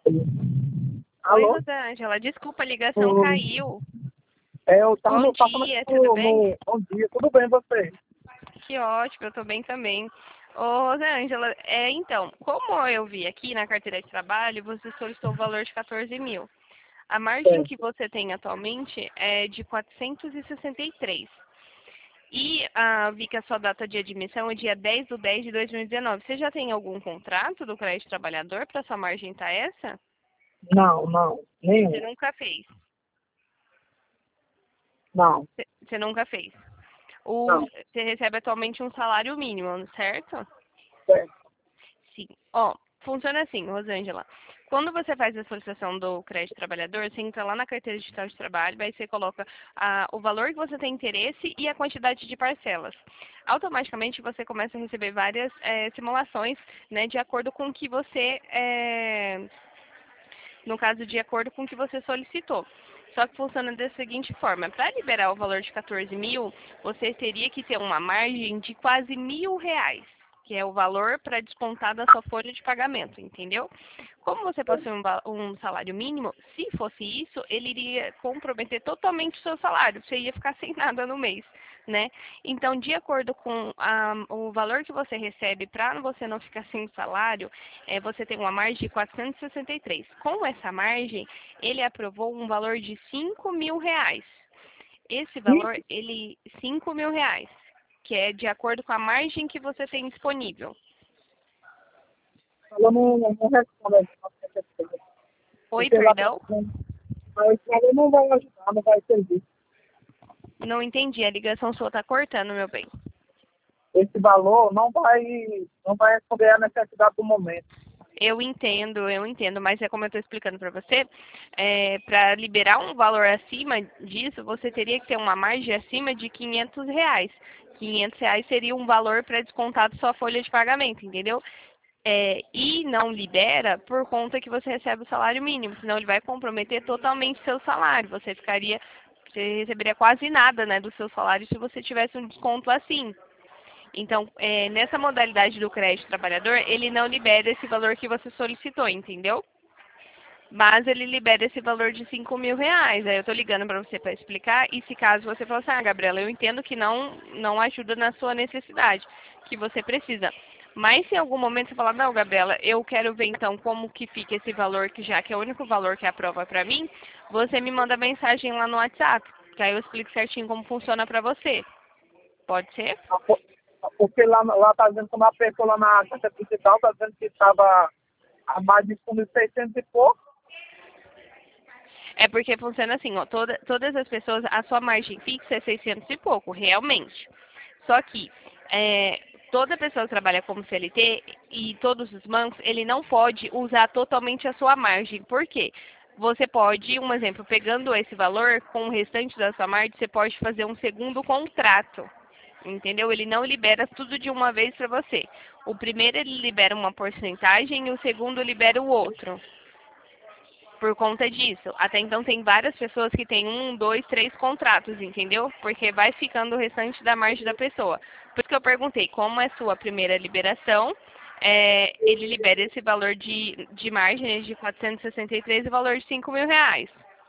Oi, Alô? Rosângela. Desculpa, a ligação Oi. caiu. Eu Bom tava passando aqui dia, tudo bem? Bom dia, tudo bem você? Que ótimo, eu tô bem também. Ô, Rosângela, então, como eu vi aqui na carteira de trabalho, você solicitou o valor de 14 mil. A margem É. que você tem atualmente é de 463. E vi que a sua data de admissão é dia 10/10/2019. Você já tem algum contrato do crédito trabalhador para sua margem tá essa? Não, Você nenhum, nunca fez. não, Você nunca fez. não, Você recebe atualmente um salário mínimo, certo? certo. Sim. Ó, funciona assim, Rosângela. Quando você faz a solicitação do crédito trabalhador, você entra lá na carteira digital de trabalho, aí você coloca o valor que você tem interesse e a quantidade de parcelas. Automaticamente você começa a receber várias simulações, né, de acordo com o que você, no caso, de acordo com o que você solicitou. Só que funciona da seguinte forma: para liberar o valor de 14 mil, você teria que ter uma margem de quase R$ 1.000, que é o valor para descontar da sua folha de pagamento, entendeu? Como você possui um salário mínimo, se fosse isso, ele iria comprometer totalmente o seu salário, você ia ficar sem nada no mês, né? Então, de acordo com o valor que você recebe, para você não ficar sem salário, você tem uma margem de 463. Com essa margem, ele aprovou um valor de R$ 5.000. Esse E valor, R$ 5.000, que é de acordo com a margem que você tem disponível. ela não responde a gente, Oi, porque lá perdão? mas ela não vai ajudar, não vai servir. Não entendi, a ligação sua tá cortando, meu bem. Esse valor não vai responder à necessidade do momento. Eu entendo, mas é como eu estou explicando para você, para liberar um valor acima disso, você teria que ter uma margem acima de R$ 500. R$ 500 seria um valor para descontar da sua folha de pagamento, entendeu? E não libera por conta que você recebe o salário mínimo, senão ele vai comprometer totalmente seu salário. Você receberia quase nada, né, do seu salário se você tivesse um desconto assim. Então, nessa modalidade do crédito trabalhador, ele não libera esse valor que você solicitou, entendeu? Mas ele libera esse valor de R$ 5.000. Aí eu tô ligando para você para explicar. E se caso você falar assim, Gabriela, eu entendo que não ajuda na sua necessidade, que você precisa. Mas se em algum momento você falar, não, Gabriela, eu quero ver então como que fica esse valor, que já que é o único valor que aprova para mim, você me manda mensagem lá no WhatsApp, que aí eu explico certinho como funciona para você. Pode ser? Porque lá tá dizendo que uma pessoa lá na carta digital tá dizendo que estava a mais de fundo de 600 e pouco. É porque funciona assim, ó, todas as pessoas, a sua margem fixa é 600 e pouco, realmente. Só que toda pessoa que trabalha como CLT e todos os bancos, ele não pode usar totalmente a sua margem. Por quê? Você pode, um exemplo, pegando esse valor com o restante da sua margem, você pode fazer um segundo contrato. Entendeu? Ele não libera tudo de uma vez para você. O primeiro ele libera uma porcentagem e o segundo libera o outro por conta disso. Até então tem várias pessoas que têm um, dois, três contratos, entendeu? Porque vai ficando o restante da margem da pessoa. Por isso que eu perguntei, como é sua primeira liberação, ele libera esse valor de margem de 463 e o valor de R$ 5.000.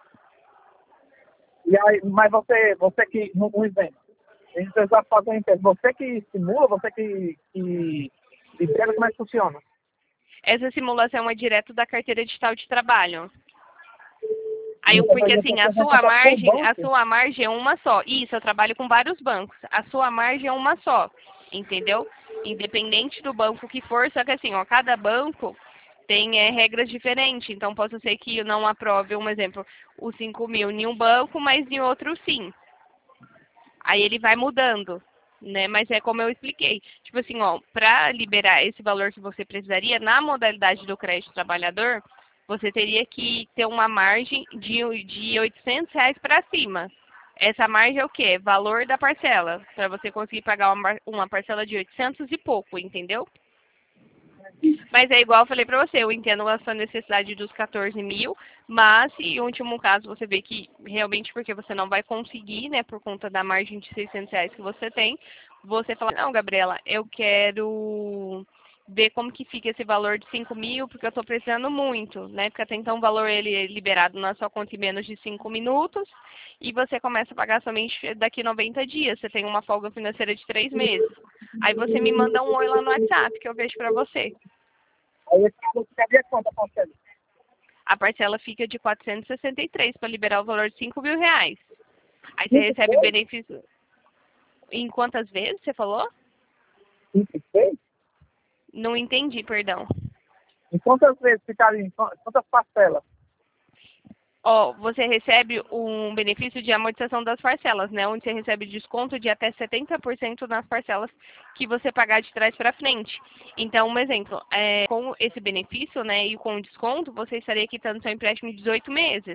E aí, mas você que, um exemplo, a gente precisa fazer um exemplo, você que simula, você que libera, como é que funciona? Essa simulação é direto da carteira digital de trabalho. Aí, Então, por porque exemplo, assim, você recebe com o a banco, sua margem é uma só. Isso, eu trabalho com vários bancos. A sua margem é uma só, entendeu? Independente do banco que for, só que assim, ó, cada banco tem regras diferentes. Então, posso ser que eu não aprove, um exemplo, os 5.000 em um banco, mas em outro sim. Aí ele vai mudando, né? Mas é como eu expliquei. Tipo assim, ó, para liberar esse valor que você precisaria na modalidade do crédito trabalhador, você teria que ter uma margem de R$ 800 para cima. Essa margem é o quê? Valor da parcela, para você conseguir pagar uma parcela de 800 e pouco, entendeu? Mas é igual eu falei pra você, eu entendo a sua necessidade dos 14 mil, mas se em último caso você vê que realmente porque você não vai conseguir, né, por conta da margem de R$ 600 que você tem, você fala, não, Gabriela, eu quero ver como que fica esse valor de 5 mil, porque eu estou precisando muito, né? Porque até então o valor ele é liberado na sua conta em menos de 5 minutos e você começa a pagar somente daqui 90 dias. Você tem uma folga financeira de 3 meses. Aí você me manda um oi lá no WhatsApp que eu vejo para você. Aí esse valor ficaria quanto a parcela? A parcela fica de 463 para liberar o valor de 5 mil reais. Aí você 5 recebe vezes? benefício em quantas vezes você falou? 5 vezes? Não entendi, perdão. Em quantas vezes ficaria? Em quantas parcelas? Ó, você recebe um benefício de amortização das parcelas, né? Onde você recebe desconto de até 70% nas parcelas que você pagar de trás para frente. Então, um exemplo, com esse benefício, né, e com o desconto, você estaria quitando seu empréstimo em 18 meses.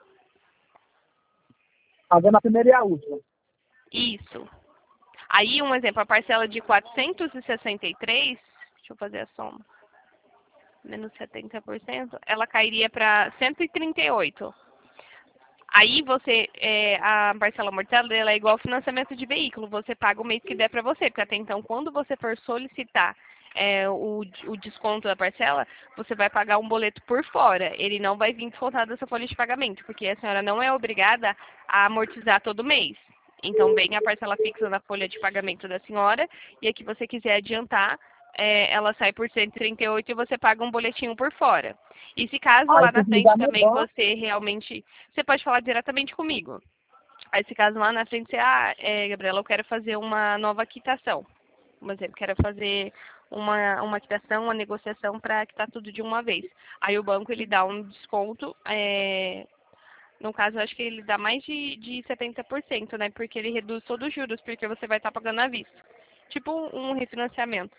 Pagando a primeira e a última. Isso. Aí, um exemplo, a parcela de 463, deixa eu fazer a soma, menos 70%, ela cairia para 138. Aí você, a parcela amortizada ela é igual ao financiamento de veículo, você paga o mês que der para você, porque até então, quando você for solicitar o desconto da parcela, você vai pagar um boleto por fora, ele não vai vir descontado dessa folha de pagamento, porque a senhora não é obrigada a amortizar todo mês. Então, vem a parcela fixa na folha de pagamento da senhora, e a que você quiser adiantar, ela sai por 138 e você paga um boletinho por fora. E se caso Aí lá na tem que frente ligar no também banco. você realmente... Você pode falar diretamente comigo. Aí se caso lá na frente você... Gabriela, eu quero fazer uma nova quitação. Por exemplo, quero fazer uma quitação, uma negociação para quitar tudo de uma vez. Aí o banco ele dá um desconto... no caso, eu acho que ele dá mais de 70%, né? Porque ele reduz todos os juros, porque você vai estar pagando à vista. Tipo um refinanciamento.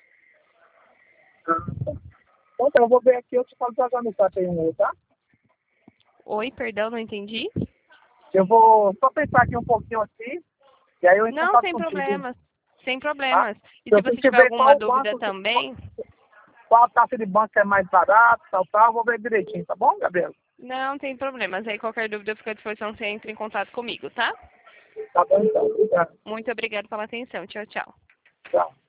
Então, eu vou ver aqui, eu te falo já no chat aí um outro, tá? Oi, perdão, não entendi. Eu vou só pensar aqui um pouquinho aqui, e aí eu entro em Não, contato sem contigo, problemas. Sem tá? problemas. E Se se eu você tenho que tiver ver alguma qual dúvida banco, também... qual taxa de banco é mais barato, tal, eu vou ver direitinho, tá bom, Gabriel? Não, tem problemas. Aí qualquer dúvida fica à disposição, você entra em contato comigo, tá? Tá bom então, obrigado. Muito obrigada pela atenção. Tchau, tchau. Tchau.